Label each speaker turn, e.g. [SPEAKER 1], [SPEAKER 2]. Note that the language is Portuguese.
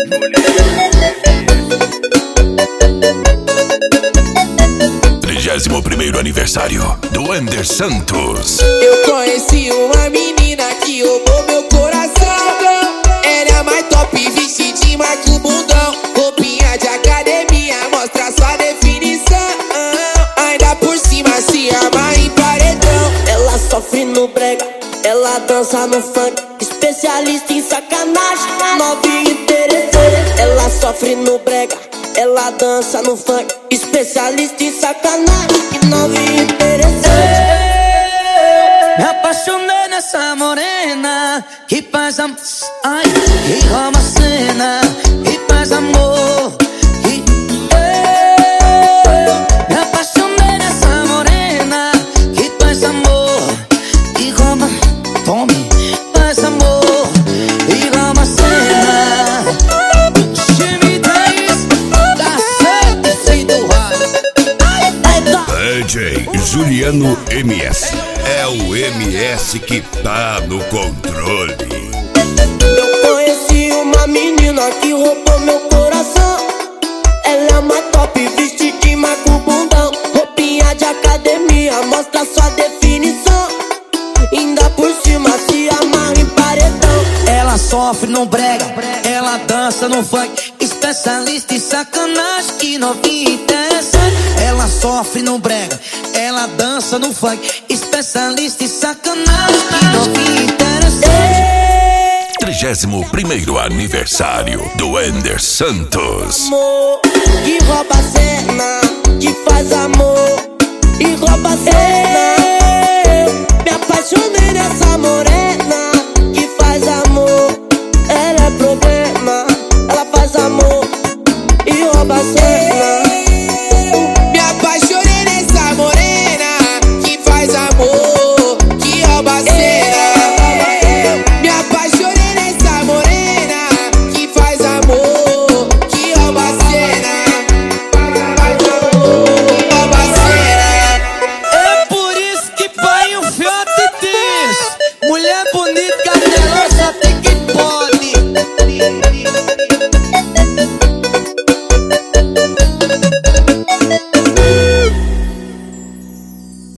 [SPEAKER 1] 31º aniversário do Wender Santos.
[SPEAKER 2] Eu conheci uma menina que roubou meu coração. Ela é mais top, vestidinha, marca o bundão. Roupinha de academia, mostra sua definição. Ainda por cima se amarra em paredão.
[SPEAKER 3] Ela sofre no brega, ela dança no funk. Especialista em sacanagem, novinha interessante. Ela sofre no brega, ela dança no funk. Especialista em sacanagem, novinha interessante.
[SPEAKER 4] Me apaixonei nessa morena que faz amor, ai, que rouba a cena, que faz amor. Me apaixonei nessa morena que faz amor, que rouba, tome, faz amor, e rouba a cena. Time 10 da Sete do
[SPEAKER 1] DJ Juliano MS. É o MS que tá no controle.
[SPEAKER 3] Eu conheci uma menina que roubou meu coração. Ela é uma top, vestidinha, marca o bundão. Roupinha de academia, mostra sua definição. Ainda por cima se amarra em paredão.
[SPEAKER 4] Ela sofre no brega, ela dança no funk. Especialista em sacanagem, que novinha interessante. Ela sofre no brega, ela dança no funk. Especialista em sacanagem, que novinha interessante.
[SPEAKER 1] 31º aniversário do Wender Santos.
[SPEAKER 3] Amor, que rouba a cena, que faz amor e rouba a cena. Me apaixonei nessa morena que faz amor. Ela é problema, ela faz amor e rouba a cena.
[SPEAKER 2] Me apaixonei nessa morena que faz amor, que rouba a cena. Me apaixonei nessa morena que faz amor, que rouba a cena. Rouba a cena.
[SPEAKER 4] É por isso que pai o fiote diz: mulher bonita